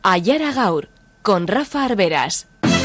Aiara Gaur, con Rafa Arberas.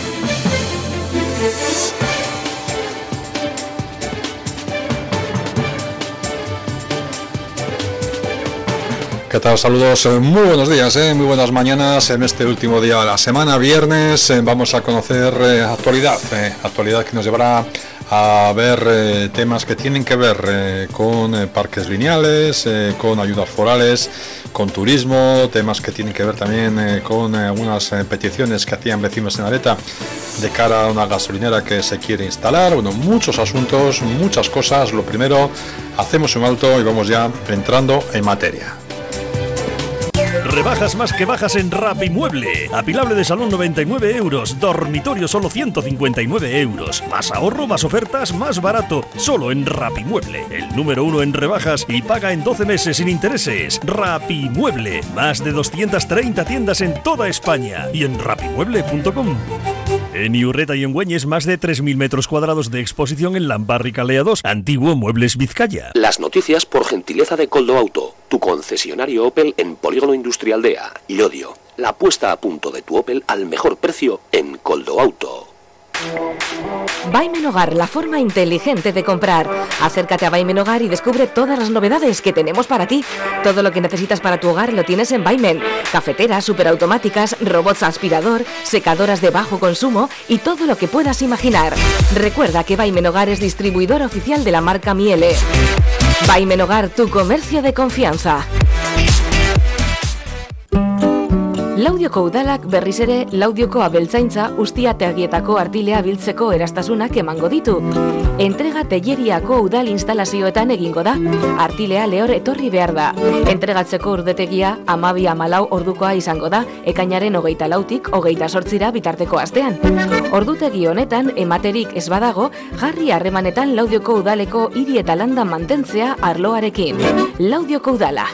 ¿Qué tal? Saludos, muy buenos días, muy buenas mañanas. En este último día de la semana, viernes, vamos a conocer actualidad que nos llevará a ver temas que tienen que ver con parques lineales, con ayudas forales, con turismo, temas que tienen que ver también con algunas peticiones que hacían vecinos en Areta de cara a una gasolinera que se quiere instalar. Bueno, muchos asuntos, muchas cosas. Lo primero, hacemos un alto y vamos ya entrando en materia. Rebajas más que bajas en Rapimueble. Apilable de salón 99 euros, dormitorio solo 159 euros. Más ahorro, más ofertas, más barato. Solo en Rapimueble, el número 1 en rebajas y paga en 12 meses sin intereses. Rapimueble, más de 230 tiendas en toda España y en rapimueble.com. En Iurreta y en Güeñes, más de 3.000 metros cuadrados de exposición en Lambarri Calea 2, antiguo Muebles Vizcaya. Las noticias por gentileza de Coldo Auto, tu concesionario Opel en Polígono Industrial de Llodio. La puesta a punto de tu Opel al mejor precio en Coldo Auto. Baimen Hogar, la forma inteligente de comprar. Acércate a Baimen Hogar y descubre todas las novedades que tenemos para ti. Todo lo que necesitas para tu hogar lo tienes en Baimen. Cafeteras superautomáticas, robots aspirador, secadoras de bajo consumo y todo lo que puedas imaginar. Recuerda que Baimen Hogar es distribuidor oficial de la marca Miele. Baimen Hogar, tu comercio de confianza. Laudioko udalak berriz ere Laudioko abeltzaintza ustiategietako artilea biltzeko erastasunak emango ditu. Entrega Telleriako udal instalazioetan egingo da. Artilea lehor etorri behar da. Entregatzeko urdetegia 12-14 ordukoa izango da, ekainaren 24tik 28 bitarteko astean. Ordutegi honetan ematerik ez badago, jarri harremanetan Laudioko udaleko hiri eta landa mantentzea arloarekin. Laudioko udala.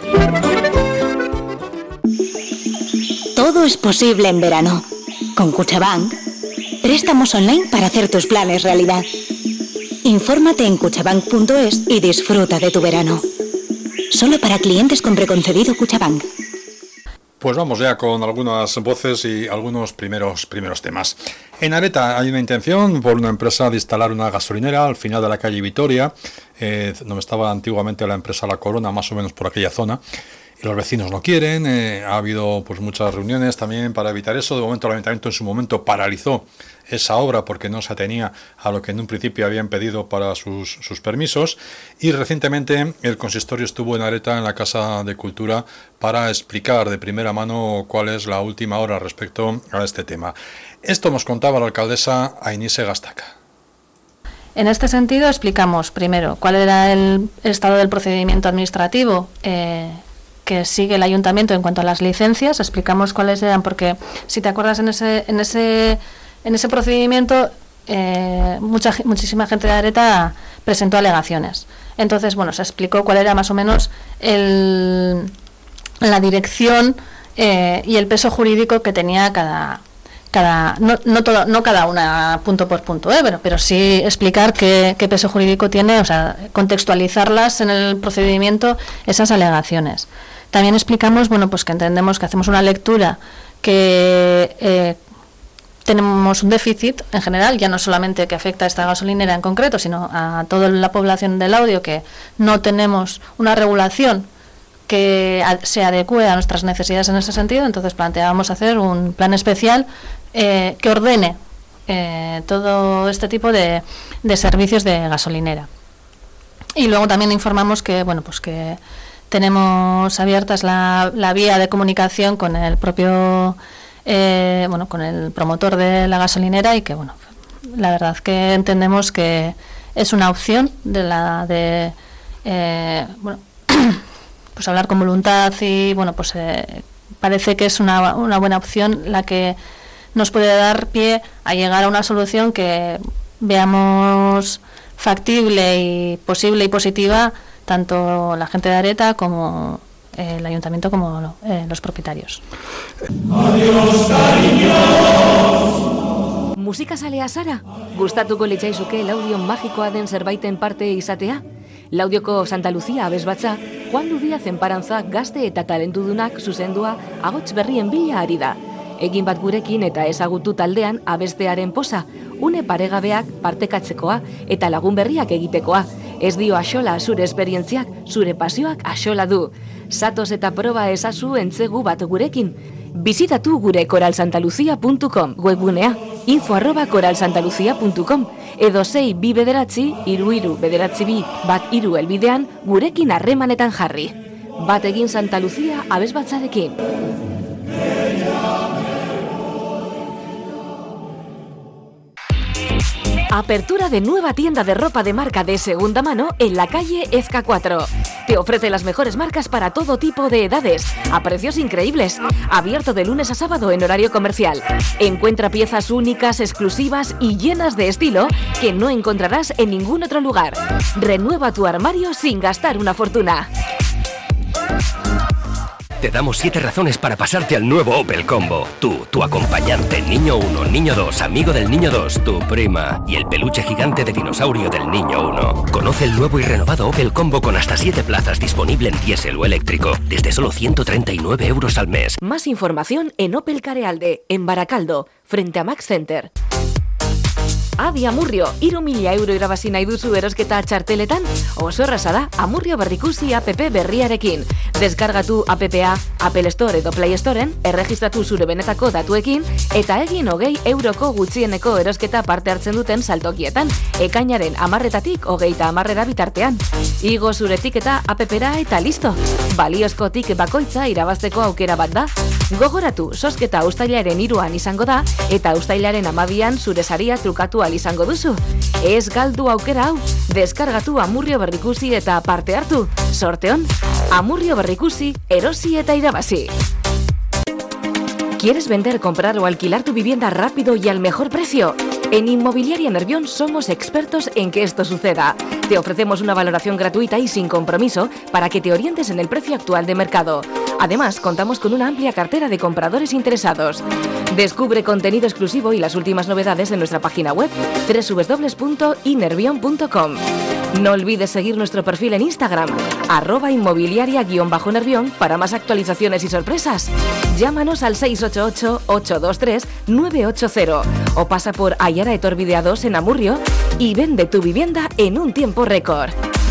Todo es posible en verano. Con Kutxabank, préstamos online para hacer tus planes realidad. Infórmate en kutxabank.es y disfruta de tu verano. Solo para clientes con preconcedido Kutxabank. Pues vamos ya con algunas voces y algunos primeros temas. En Areta hay una intención por una empresa de instalar una gasolinera al final de la calle Vitoria, donde estaba antiguamente la empresa La Corona, más o menos por aquella zona. Y los vecinos no quieren, ha habido pues muchas reuniones también para evitar eso. De momento el ayuntamiento en su momento paralizó esa obra porque no se atenía a lo que en un principio habían pedido para sus permisos, y recientemente el consistorio estuvo en Areta, en la Casa de Cultura, para explicar de primera mano cuál es la última hora respecto a este tema. Esto nos contaba la alcaldesa Ainise Gastaca. En este sentido explicamos primero cuál era el estado del procedimiento administrativo que sigue el ayuntamiento en cuanto a las licencias. Explicamos cuáles eran, porque si te acuerdas en ese procedimiento muchísima gente de Areta presentó alegaciones. Entonces, bueno, se explicó cuál era más o menos la dirección y el peso jurídico que tenía no cada una punto por punto, pero sí explicar qué peso jurídico tiene, o sea, contextualizarlas en el procedimiento, esas alegaciones. También explicamos, bueno, pues que entendemos que hacemos una lectura que tenemos un déficit en general, ya no solamente que afecta a esta gasolinera en concreto, sino a toda la población del Laudio, que no tenemos una regulación que se adecue a nuestras necesidades en ese sentido. Entonces planteábamos hacer un plan especial que ordene todo este tipo de servicios de gasolinera. Y luego también informamos que, bueno, pues que tenemos abiertas la vía de comunicación con el propio con el promotor de la gasolinera, y que, bueno, la verdad que entendemos que es una opción pues hablar con voluntad, y bueno, pues parece que es una buena opción la que nos puede dar pie a llegar a una solución que veamos factible y posible y positiva, tanto la gente de Areta como el ayuntamiento como los propietarios. Adiós, cariños. Musika zalea zara? Gustatuko litzaizuke Laudion magikoa den zerbaiten parte izatea? Laudioko Santa Lucia abesbatza, Juan Díaz enparantza gazte eta talentudunak zuzendua ahots berrien bila ari da. egin bat gurekin eta ezagutu taldean abestearen posa, une paregabeak partekatzekoa eta lagun berriak egitekoa. Ez dio axola zure esperientziak, zure pasioak axola du. Zatoz eta proba ezazu entzegu bat gurekin. Bizitatu gure koralsantalucia.com webgunea, info@koralsantalucia.com edo 6 2 bederatzi, 3 bederatzi 2 1 3 elbidean gurekin harremanetan jarri. Bat egin Santa Lucia abesbatzarekin. Apertura de nueva tienda de ropa de marca de segunda mano en la calle Ezca 4. Te ofrece las mejores marcas para todo tipo de edades, a precios increíbles. Abierto de lunes a sábado en horario comercial. Encuentra piezas únicas, exclusivas y llenas de estilo que no encontrarás en ningún otro lugar. Renueva tu armario sin gastar una fortuna. Te damos 7 razones para pasarte al nuevo Opel Combo. Tú, tu acompañante, niño 1, niño 2, amigo del niño 2, tu prima y el peluche gigante de dinosaurio del niño 1. Conoce el nuevo y renovado Opel Combo con hasta 7 plazas, disponible en diésel o eléctrico, desde solo 139 euros al mes. Más información en Opel Carealde, en Baracaldo, frente a Max Center. Adi Amurrio, 3.000 euro irabazi nahi duzu erosketa txarteletan? Oso erraza da, Amurrio berrikusi app berriarekin. Deskargatu appa, Apple Store edo Play Storen, erregistratu zure benetako datuekin, eta egin 20 euroko gutxieneko erosketa parte hartzen duten saltokietan, ekainaren 10-etatik 30 bitartean. Igo zure tiketa appera eta listo. Baliozko tiket bakoitza irabazteko aukera bat da. Gogoratu, zozketa uztailaren 3an izango da, eta uztailaren 12an zure saria trukatu izango duzu. Ez galdu aukera hau, deskargatu Amurrio berrikusi eta parte hartu. Sorteon, Amurrio berrikusi, erosi eta irabazi. ¿Quieres vender, comprar o alquilar tu vivienda rápido y al mejor precio? En Inmobiliaria Nervión somos expertos en que esto suceda. Te ofrecemos una valoración gratuita y sin compromiso para que te orientes en el precio actual de mercado. Además, contamos con una amplia cartera de compradores interesados. Descubre contenido exclusivo y las últimas novedades en nuestra página web www.inervion.com. No olvides seguir nuestro perfil en Instagram, @inmobiliaria_nervión para más actualizaciones y sorpresas. Llámanos al 688-823-980 o pasa por Ayara Etorbidea 2 en Amurrio y vende tu vivienda en un tiempo récord.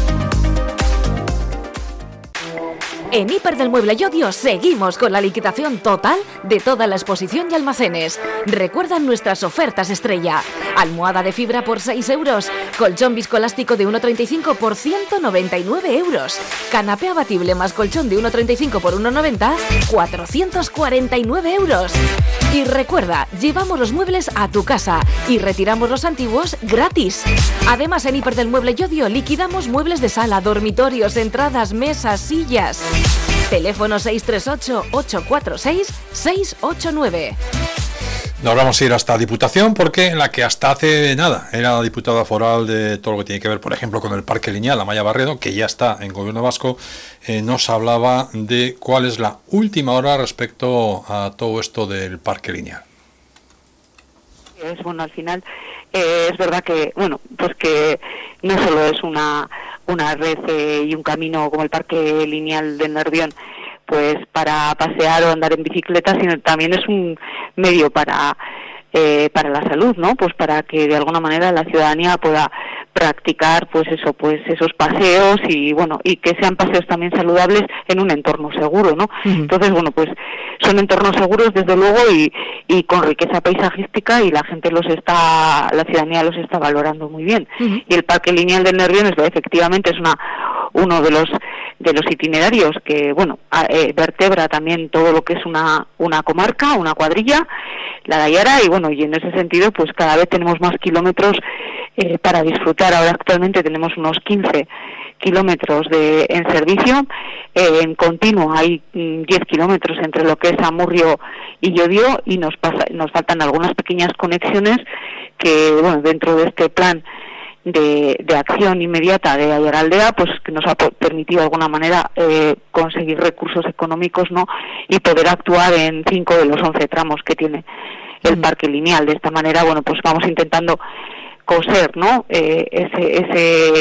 En Hiper del Mueble Llodio seguimos con la liquidación total de toda la exposición y almacenes. Recuerda nuestras ofertas estrella. Almohada de fibra por 6 euros. Colchón viscoelástico de 1,35 por 199 euros. Canapé abatible más colchón de 1,35 por 1,90, 449 euros. Y recuerda, llevamos los muebles a tu casa y retiramos los antiguos gratis. Además, en Hiper del Mueble Llodio liquidamos muebles de sala, dormitorios, entradas, mesas, sillas. Teléfono 638-846-689. Nos vamos a ir hasta Diputación, porque la que hasta hace nada era la diputada foral de todo lo que tiene que ver, por ejemplo, con el Parque Lineal, Amaia Barredo, que ya está en Gobierno Vasco, nos hablaba de cuál es la última hora respecto a todo esto del Parque Lineal. Bueno, al final es verdad que, bueno, pues que no solo es una red y un camino como el Parque Lineal del Nervión, pues para pasear o andar en bicicleta, sino también es un medio para la salud, ¿no? Pues para que de alguna manera la ciudadanía pueda practicar pues esos paseos y bueno, y que sean paseos también saludables en un entorno seguro, ¿no? Entonces, bueno, pues son entornos seguros desde luego y con riqueza paisajística, y la ciudadanía los está valorando muy bien. Y el Parque Lineal del Nervión efectivamente es uno de los itinerarios que, bueno, vertebra también todo lo que es una comarca, una cuadrilla, la de Ayara, y bueno, y en ese sentido pues cada vez tenemos más kilómetros para disfrutar. Ahora actualmente tenemos unos 15 kilómetros en servicio, en continuo hay 10 kilómetros entre lo que es Amurrio y Llodio, y nos faltan algunas pequeñas conexiones que, bueno, dentro de este plan de acción inmediata de Ayaraldea, pues que nos ha permitido de alguna manera conseguir recursos económicos, ¿no? Y poder actuar en 5 de los 11 tramos que tiene el Parque Lineal. De esta manera, bueno, pues vamos intentando coser, ¿no? Ese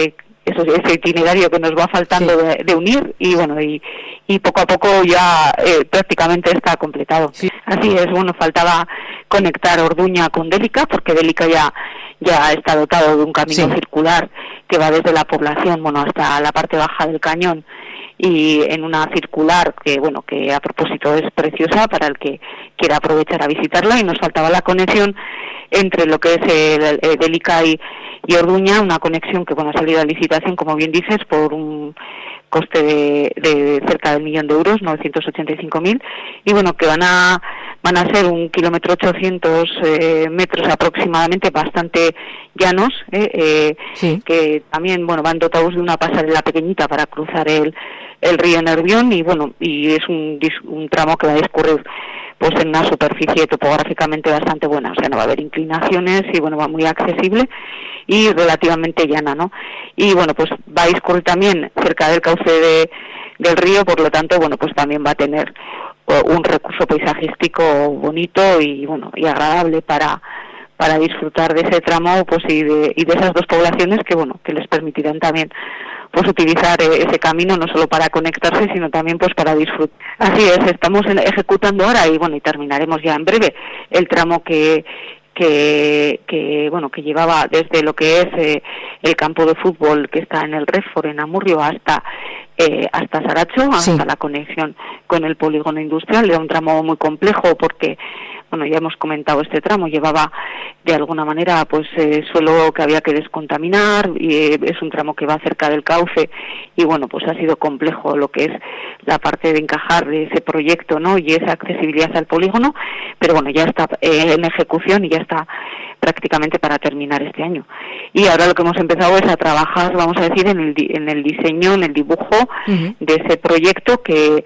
ese itinerario que nos va faltando de unir, y bueno, y poco a poco ya prácticamente está completado. Sí. Así es, bueno, faltaba conectar Orduña con Délica, porque Délica ya está dotado de un camino circular que va desde la población, bueno, hasta la parte baja del cañón, y en una circular que, bueno, que a propósito es preciosa para el que quiera aprovechar a visitarla, y nos faltaba la conexión entre lo que es Délica y Orduña, una conexión que, bueno, ha salido a licitación, como bien dices, por un coste de cerca del 1.000.000 de euros, 985.000, y bueno, que van a ser 1,8 kilómetros metros aproximadamente, bastante llanos, que también, bueno, van dotados de una pasarela pequeñita para cruzar el río Nervión, y bueno, y es un tramo que va a discurrir pues en una superficie topográficamente bastante buena, o sea, no va a haber inclinaciones, y bueno, va muy accesible y relativamente llana, ¿no? Y bueno, pues va a discurrir también cerca del cauce del río, por lo tanto, bueno, pues también va a tener un recurso paisajístico bonito y bueno, y agradable para disfrutar de ese tramo, pues y de esas dos poblaciones que, bueno, que les permitirán también pues utilizar ese camino no solo para conectarse, sino también pues para disfrutar. Así es, estamos ejecutando ahora, y bueno, y terminaremos ya en breve el tramo que bueno, que llevaba desde lo que es el campo de fútbol que está en el Redford, en Amurrio, hasta Saracho, hasta la conexión con el polígono industrial. Era un tramo muy complejo porque, bueno, ya hemos comentado, este tramo llevaba de alguna manera pues suelo que había que descontaminar, y es un tramo que va cerca del cauce, y bueno, pues ha sido complejo lo que es la parte de encajar de ese proyecto, ¿no? Y esa accesibilidad al polígono, pero bueno, ya está en ejecución y ya está prácticamente para terminar este año. Y ahora lo que hemos empezado es a trabajar, vamos a decir, en el diseño, en el dibujo de ese proyecto que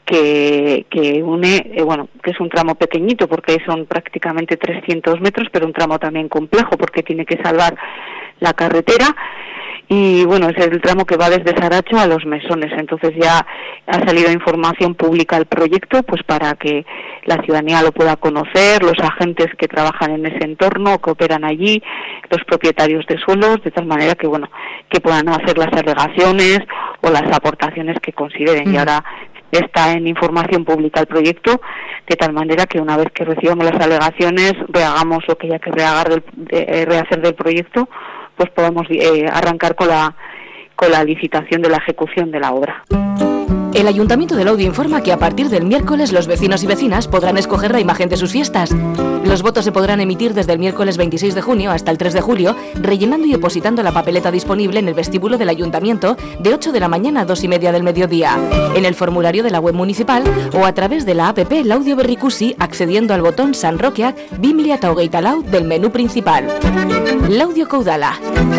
une, bueno, que es un tramo pequeñito porque son prácticamente 300 metros, pero un tramo también complejo porque tiene que salvar la carretera. Y bueno, es el tramo que va desde Saracho a Los Mesones. Entonces ya ha salido información pública al proyecto, pues para que la ciudadanía lo pueda conocer, los agentes que trabajan en ese entorno, que operan allí, los propietarios de suelos, de tal manera que, bueno, que puedan hacer las alegaciones o las aportaciones que consideren. Y ahora está en información pública el proyecto, de tal manera que una vez que recibamos las alegaciones, rehagamos lo que haya que rehacer del proyecto, pues podemos arrancar con la licitación de la ejecución de la obra. El Ayuntamiento de Laudio informa que a partir del miércoles los vecinos y vecinas podrán escoger la imagen de sus fiestas. Los votos se podrán emitir desde el miércoles 26 de junio hasta el 3 de julio, rellenando y depositando la papeleta disponible en el vestíbulo del Ayuntamiento de 8 de la mañana a 2:30 del mediodía, en el formulario de la web municipal o a través de la app Laudio Berrikusi, accediendo al botón San Roqueak 2024 del menú principal. Laudioko Udala.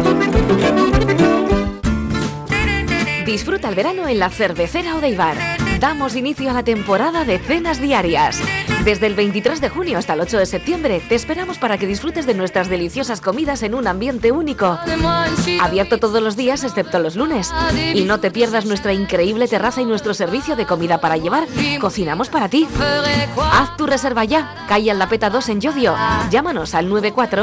Disfruta el verano en la Cervecera Odeibar. Damos inicio a la temporada de cenas diarias. Desde el 23 de junio hasta el 8 de septiembre te esperamos para que disfrutes de nuestras deliciosas comidas en un ambiente único. Abierto todos los días excepto los lunes. Y no te pierdas nuestra increíble terraza y nuestro servicio de comida para llevar. Cocinamos para ti. Haz tu reserva ya. Calle Aldapeta 2 en Llodio. Llámanos al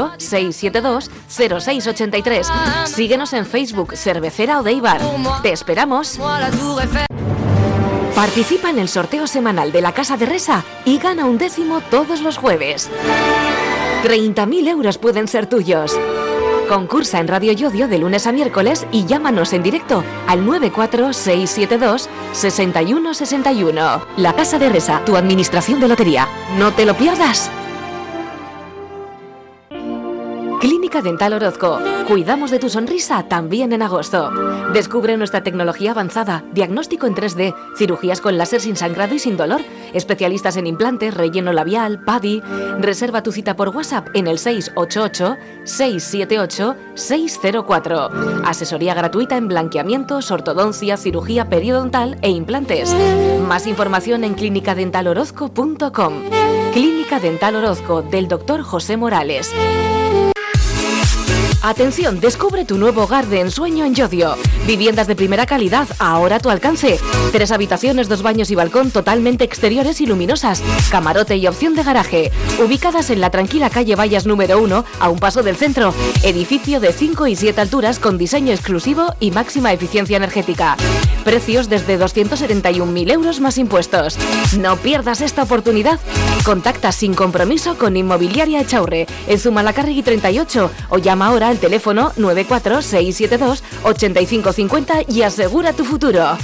94-672-0683. Síguenos en Facebook, Cervecera Odeibar. Te esperamos. Participa en el sorteo semanal de la Casa de Resa y gana un décimo todos los jueves. 30.000 euros pueden ser tuyos. Concursa en Radio Llodio de lunes a miércoles y llámanos en directo al 94-672-6161. La Casa de Resa, tu administración de lotería. No te lo pierdas. Clínica Dental Orozco. Cuidamos de tu sonrisa también en agosto. Descubre nuestra tecnología avanzada, diagnóstico en 3D, cirugías con láser sin sangrado y sin dolor, especialistas en implantes, relleno labial, PADI. Reserva tu cita por WhatsApp en el 688-678-604. Asesoría gratuita en blanqueamientos, ortodoncia, cirugía periodontal e implantes. Más información en clinicadentalorozco.com. Clínica Dental Orozco del Dr. José Morales. Atención, descubre tu nuevo hogar de ensueño en Llodio. Viviendas de primera calidad, ahora a tu alcance. 3 habitaciones, 2 baños y balcón totalmente exteriores y luminosas. Camarote y opción de garaje. Ubicadas en la tranquila calle Vallas número 1, a un paso del centro. Edificio de 5 y 7 alturas con diseño exclusivo y máxima eficiencia energética. Precios desde 271.000 euros más impuestos. No pierdas esta oportunidad. Contacta sin compromiso con Inmobiliaria Echaurre en Zumalacárregui 38 o llama ahora al teléfono 94672-8550 y asegura tu futuro.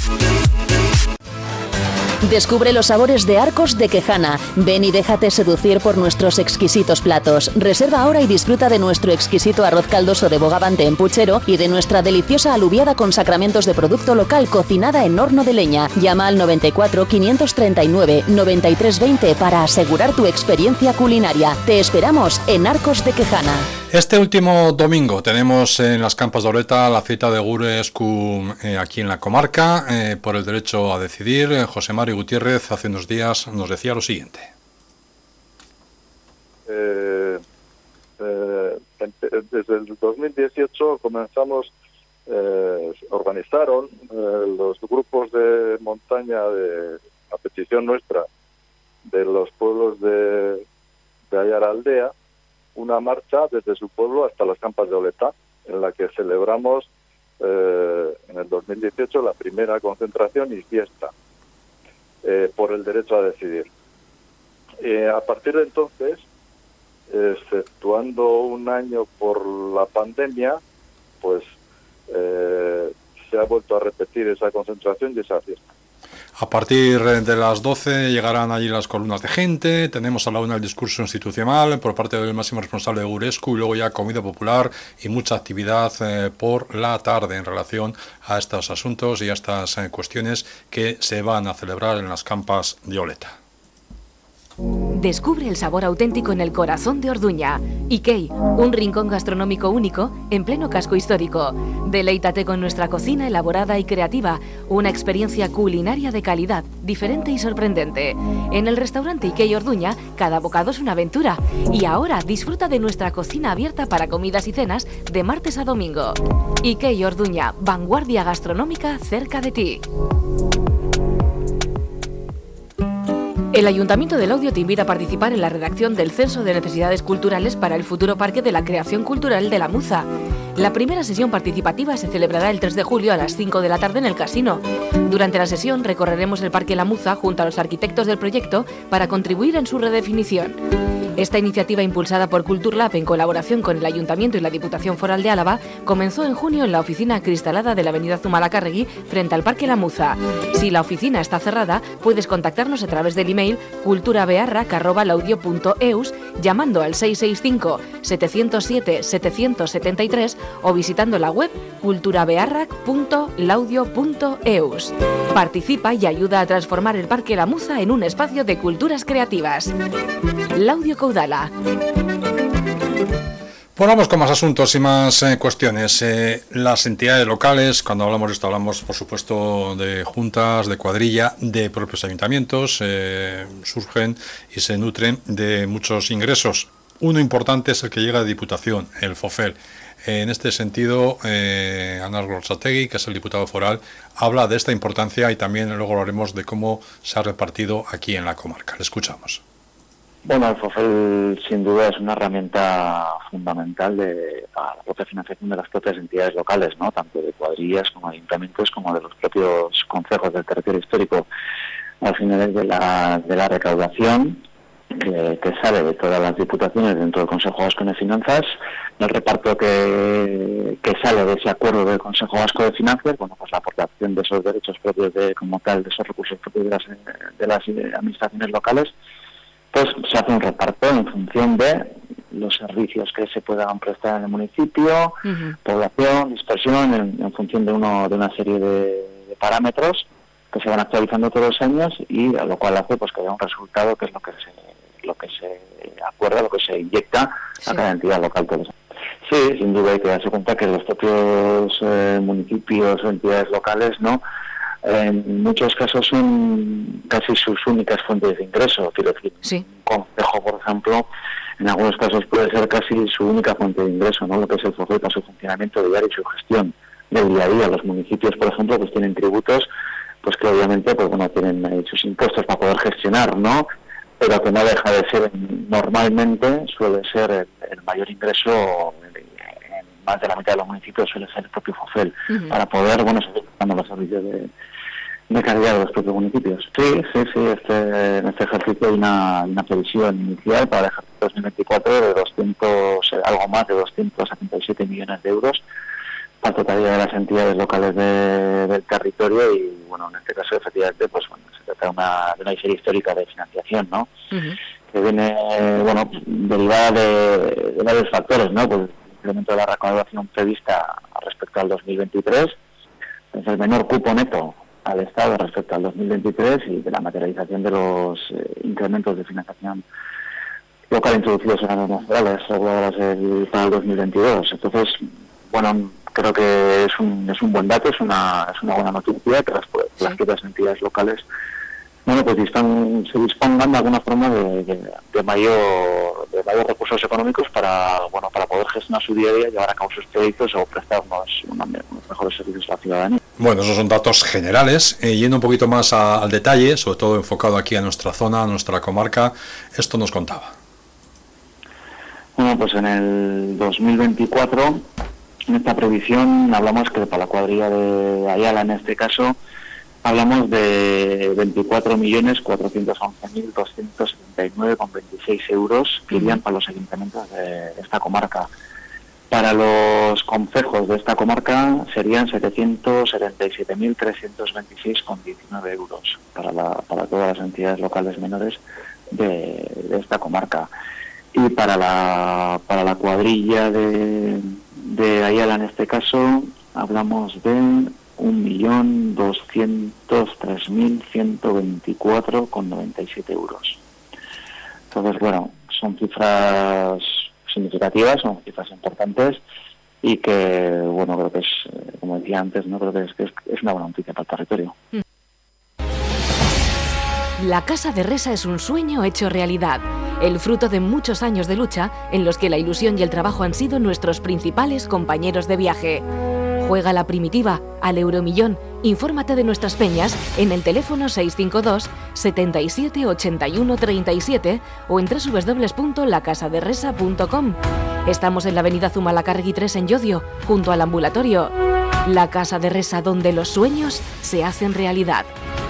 Descubre los sabores de Arcos de Quejana. Ven y déjate seducir por nuestros exquisitos platos. Reserva ahora y disfruta de nuestro exquisito arroz caldoso de bogavante en puchero y de nuestra deliciosa alubiada con sacramentos de producto local cocinada en horno de leña. Llama al 94 539 9320 para asegurar tu experiencia culinaria. Te esperamos en Arcos de Quejana. Este último domingo tenemos en las Campas de Oleta la cita de Gure Esku aquí en la comarca por el derecho a decidir. José Mario Gutiérrez hace unos días nos decía lo siguiente. Desde el 2018 comenzamos, organizaron los grupos de montaña a petición nuestra de los pueblos de Ayaraldea, una marcha desde su pueblo hasta las Campas de Oleta, en la que celebramos en el 2018 la primera concentración y fiesta por el derecho a decidir. A partir de entonces, exceptuando un año por la pandemia, pues se ha vuelto a repetir esa concentración y esa fiesta. A partir de las 12 llegarán allí las columnas de gente, tenemos a la 1 el discurso institucional por parte del máximo responsable de Gurescu y luego ya comida popular y mucha actividad por la tarde en relación a estos asuntos y a estas cuestiones que se van a celebrar en las Campas de Oleta. Descubre el sabor auténtico en el corazón de Orduña. Ikei, un rincón gastronómico único en pleno casco histórico. Deleítate con nuestra cocina elaborada y creativa, una experiencia culinaria de calidad, diferente y sorprendente. En el restaurante Ikei Orduña, cada bocado es una aventura. Y ahora disfruta de nuestra cocina abierta para comidas y cenas de martes a domingo. Ikei Orduña, vanguardia gastronómica cerca de ti. El Ayuntamiento de Laudio te invita a participar en la redacción del Censo de Necesidades Culturales para el futuro Parque de la Creación Cultural de la Muza. La primera sesión participativa se celebrará el 3 de julio a las 5 de la tarde en el Casino. Durante la sesión recorreremos el Parque La Muza junto a los arquitectos del proyecto para contribuir en su redefinición. Esta iniciativa, impulsada por Culturlab en colaboración con el Ayuntamiento y la Diputación Foral de Álava, comenzó en junio en la oficina acristalada de la avenida Zumalacárregui frente al Parque La Muza. Si la oficina está cerrada, puedes contactarnos a través del email culturabearra@laudio.eus, llamando al 665 707 773 o visitando la web culturabearra.laudio.eus. Participa y ayuda a transformar el Parque La Muza en un espacio de culturas creativas. Laudio Caudala. Bueno, vamos con más asuntos y más cuestiones. Las entidades locales, cuando hablamos de esto, hablamos por supuesto de juntas, de cuadrilla, de propios ayuntamientos, surgen y se nutren de muchos ingresos. Uno importante es el que llega de Diputación, el FOFEL. En este sentido, Anas Gorsategui, que es el diputado foral, habla de esta importancia y también luego hablaremos de cómo se ha repartido aquí en la comarca. Le escuchamos. Bueno, el FOFEL sin duda es una herramienta fundamental para la propia financiación de las propias entidades locales, ¿no? Tanto de cuadrillas como de ayuntamientos como de los propios consejos del territorio histórico. Al final es de la recaudación que sale de todas las diputaciones dentro del Consejo Vasco de Finanzas, el reparto que sale de ese acuerdo del Consejo Vasco de Finanzas, bueno, pues la aportación de esos derechos propios como tal, de esos recursos propios de las administraciones locales, pues se hace un reparto en función de los servicios que se puedan prestar en el municipio, población, dispersión, en función de una serie de parámetros que se van actualizando todos los años y a lo cual hace pues que haya un resultado que es lo que se acuerda, lo que se inyecta a cada entidad local todos los años. Sí, sin duda hay que darse cuenta que los propios municipios o entidades locales, ¿no?, en muchos casos son casi sus únicas fuentes de ingreso. Quiero decir, un concejo, por ejemplo, en algunos casos puede ser casi su única fuente de ingreso, ¿no?, lo que es el FOFEL para su funcionamiento diario y su gestión. del día a día. Los municipios, por ejemplo, pues tienen tributos, pues que obviamente, pues bueno, tienen sus impuestos para poder gestionar, ¿no? Pero que no deja de ser, normalmente suele ser el mayor ingreso, en más de la mitad de los municipios suele ser el propio FOFEL, para poder, bueno, seguir dando los servicios de calidad de los propios municipios. Sí, en este ejercicio hay una previsión inicial para el ejercicio 2024 de algo más de 277 millones de euros para la totalidad de las entidades locales del territorio, y bueno, en este caso efectivamente pues bueno, se trata de una serie histórica de financiación, ¿no? Que viene, bueno, derivada de varios factores, ¿no? Pues el incremento de la recaudación prevista respecto al 2023, es el menor cupo neto al Estado respecto al 2023 y de la materialización de los incrementos de financiación local introducidos en las normas forales reguladas para el 2022. Entonces, bueno, creo que es un buen dato, es una buena noticia que las propias entidades locales, bueno, pues se dispongan de alguna forma de mayor recursos económicos para poder gestionar su día a día, llevar a cabo sus proyectos o prestarnos unos mejores servicios a la ciudadanía. Bueno, esos son datos generales. Yendo un poquito más al detalle, sobre todo enfocado aquí a nuestra zona, a nuestra comarca, esto nos contaba. Bueno, pues en el 2024, en esta previsión, hablamos que para la cuadrilla de Ayala, en este caso, hablamos de 24.411.279,26 euros que irían para los ayuntamientos de esta comarca. Para los concejos de esta comarca serían 777.326,19 euros para todas las entidades locales menores de esta comarca. Y para la cuadrilla de Ayala, en este caso, hablamos de 1.203.124,97 euros. Entonces, bueno, son cifras significativas, son cifras importantes y que, bueno, creo que es, como decía antes, no creo que es una buena noticia para el territorio. La Casa de Resa es un sueño hecho realidad, el fruto de muchos años de lucha en los que la ilusión y el trabajo han sido nuestros principales compañeros de viaje. Juega la primitiva, al Euromillón. Infórmate de nuestras peñas en el teléfono 652 77 81 37 o en www.lacasaderresa.com. Estamos en la avenida Zumalacárregui 3 en Llodio, junto al ambulatorio. La Casa de Resa, donde los sueños se hacen realidad.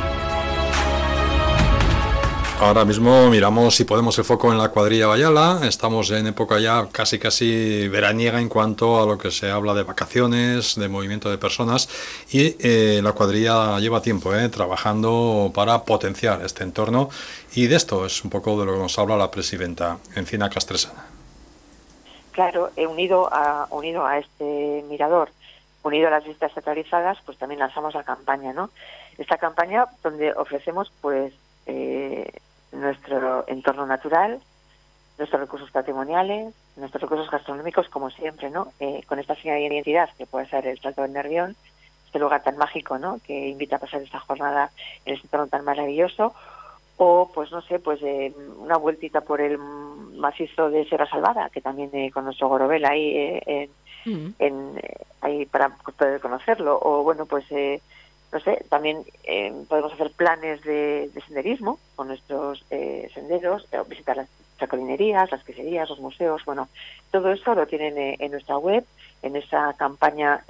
Ahora mismo miramos si podemos el foco en la cuadrilla Bayala. Estamos en época ya casi veraniega en cuanto a lo que se habla de vacaciones, de movimiento de personas, y la cuadrilla lleva tiempo trabajando para potenciar este entorno, y de esto es un poco de lo que nos habla la presidenta Encina Castresana. Claro, unido a este mirador, unido a las visitas teatralizadas, pues también lanzamos la campaña, ¿no? Esta campaña donde ofrecemos pues nuestro entorno natural, nuestros recursos patrimoniales, nuestros recursos gastronómicos, como siempre, ¿no? Con esta señal de identidad que puede ser el Salto del Nervión, este lugar tan mágico, ¿no? Que invita a pasar esta jornada en este entorno tan maravilloso, o pues no sé, pues una vueltita por el macizo de Sierra Salvada, que también con nuestro Gorobel ahí ahí para poder conocerlo, o bueno, pues no sé, también podemos hacer planes de senderismo con nuestros senderos, visitar las chacolinerías, las queserías, los museos. Bueno, todo eso lo tienen en nuestra web, en esa campaña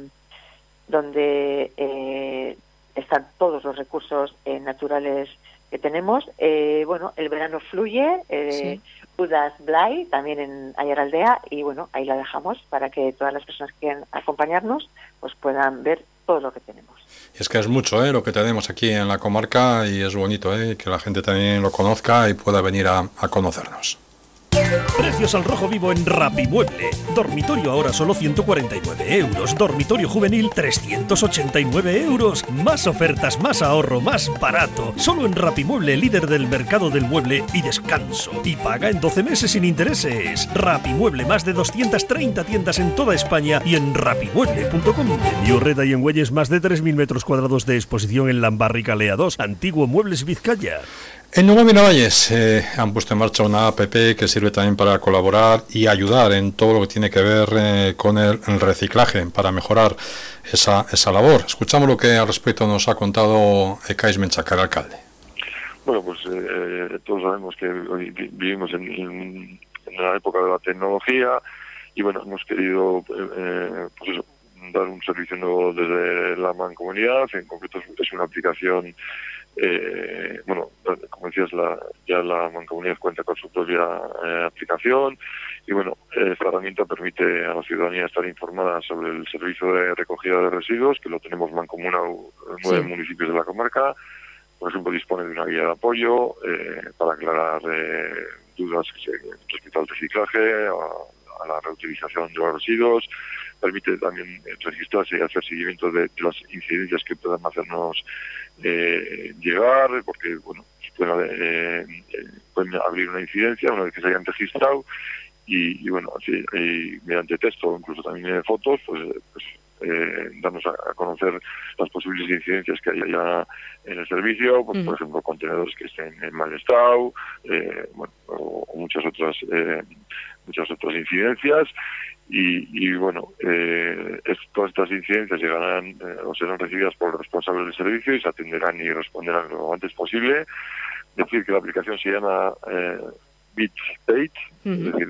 donde están todos los recursos naturales que tenemos. Bueno, el verano fluye, sí. Udas Blay, también en Ayaraldea, y bueno, ahí la dejamos para que todas las personas que quieran acompañarnos pues puedan ver todo lo que tenemos. Y es que es mucho lo que tenemos aquí en la comarca, y es bonito que la gente también lo conozca y pueda venir a conocernos. Precios al rojo vivo en Rapimueble. Dormitorio ahora solo 149 euros. Dormitorio juvenil 389 euros. Más ofertas, más ahorro, más barato. Solo en Rapimueble, líder del mercado del mueble y descanso. Y paga en 12 meses sin intereses. Rapimueble, más de 230 tiendas en toda España y en rapimueble.com. En Lloreda y en Güelles, más de 3.000 metros cuadrados de exposición en Lambarri Calea 2, Antiguo Muebles Vizcaya. En Nuevo Miravalles han puesto en marcha una app que sirve también para colaborar y ayudar en todo lo que tiene que ver con el reciclaje, para mejorar esa labor. Escuchamos lo que al respecto nos ha contado Ekaiz Menchaca, el alcalde. Bueno, pues todos sabemos que hoy vivimos en la época de la tecnología y bueno, hemos querido pues eso, dar un servicio nuevo desde la Mancomunidad. En concreto es una aplicación, bueno, como decías, ya la Mancomunidad cuenta con su propia aplicación y bueno, esta herramienta permite a la ciudadanía estar informada sobre el servicio de recogida de residuos, que lo tenemos mancomunado en 9 municipios de la comarca. Por ejemplo, dispone de una guía de apoyo para aclarar dudas respecto al reciclaje, a la reutilización de los residuos. Permite también registrarse y hacer seguimiento de las incidencias que puedan hacernos llegar, porque bueno, pueden abrir una incidencia una vez que se hayan registrado y bueno, así mediante texto o incluso también de fotos, pues darnos a conocer las posibles incidencias que haya ya en el servicio, pues, por ejemplo, contenedores que estén en mal estado, bueno, o muchas otras incidencias. Y bueno, todas estas incidencias llegarán o serán recibidas por los responsables del servicio y se atenderán y responderán lo antes posible. Decir que la aplicación se llama BitPayT, es decir,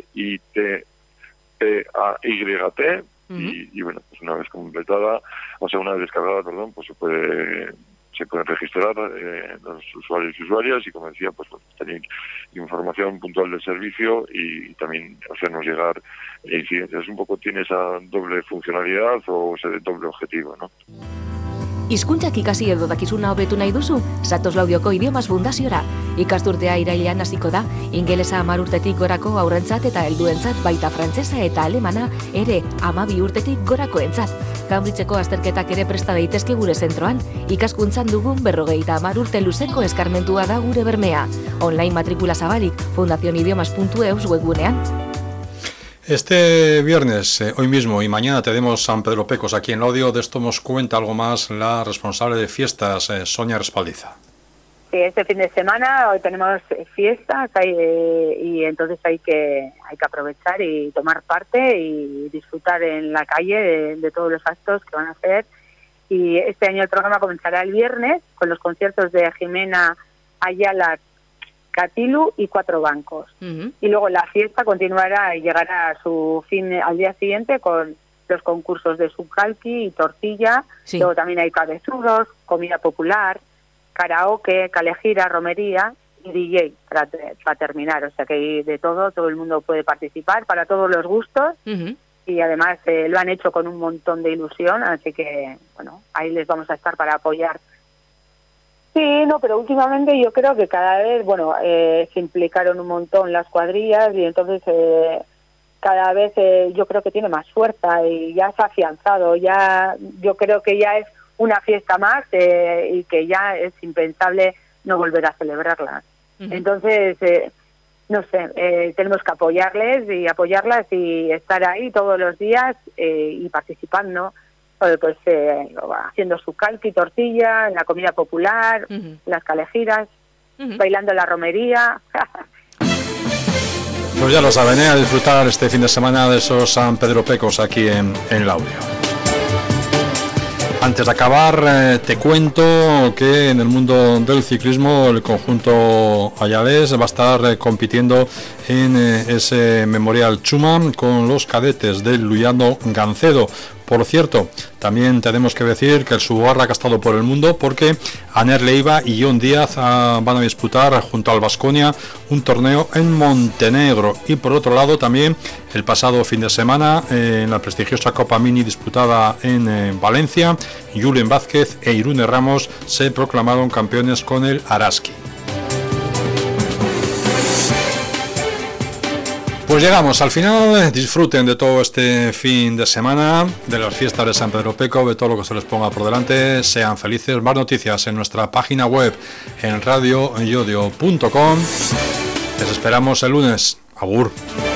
BITPAYT. Y bueno, pues una vez completada, o sea, una vez descargada, perdón, pues se pueden registrar los usuarios y usuarias y, como decía, pues tener información puntual del servicio y también hacernos llegar incidencias. Un poco tiene esa doble funcionalidad o ese doble objetivo, ¿no? Hizkuntzak ikasi edo dakizuna hobetu nahi duzu? Satoz Laudioko Idiomas Fundaziora. Ikasturtea irailean hasiko da, ingelesa 10 urtetik gorako haurrentzat eta helduentzat, baita frantsesa eta alemana ere 12 urtetik gorakoentzat. Cambridgeko azterketak ere presta daitezke gure zentroan. Ikaskuntzan dugun 50 urte luzeko eskarmentua da gure bermea. Online matrikula zabalik, fundacionidiomas.eus webgunean. Este viernes, hoy mismo y mañana tenemos San Pedro Pecos aquí en Laudio. De esto nos cuenta algo más la responsable de fiestas, Sonia Respaldiza. Sí, este fin de semana hoy tenemos fiestas y entonces hay que aprovechar y tomar parte y disfrutar en la calle de todos los actos que van a hacer. Y este año el programa comenzará el viernes con los conciertos de Jimena Ayala, Catilu y 4 bancos. Y luego la fiesta continuará y llegará a su fin al día siguiente con los concursos de subcalqui y tortilla. Sí. Luego también hay cabezudos, comida popular, karaoke, calejira, romería y DJ para terminar. O sea que hay de todo el mundo puede participar para todos los gustos. Y además lo han hecho con un montón de ilusión, así que bueno, ahí les vamos a estar para apoyar. Sí, no, pero últimamente yo creo que cada vez, bueno, se implicaron un montón las cuadrillas y entonces cada vez yo creo que tiene más fuerza y ya se ha afianzado, ya yo creo que ya es una fiesta más y que ya es impensable no volver a celebrarlas. Entonces, no sé, tenemos que apoyarles y apoyarlas y estar ahí todos los días y participando. Pues haciendo su calqui, tortilla, en la comida popular, las calejiras, bailando la romería. Pues ya lo saben, a disfrutar este fin de semana de esos San Pedro Pecos aquí en Laudio. Antes de acabar, te cuento que en el mundo del ciclismo el conjunto ayalés va a estar compitiendo en ese Memorial Chuma con los cadetes del Luyano Gancedo. Por cierto, también tenemos que decir que el Subarra ha estado por el mundo porque Aner Leiva y John Díaz van a disputar junto al Baskonia un torneo en Montenegro. Y por otro lado también el pasado fin de semana en la prestigiosa Copa Mini disputada en Valencia, Julen Vázquez e Irune Ramos se proclamaron campeones con el Araski. Pues llegamos al final, disfruten de todo este fin de semana, de las fiestas de San Pedro Peco, de todo lo que se les ponga por delante, sean felices. Más noticias en nuestra página web en radioyodio.com. Les esperamos el lunes. Agur.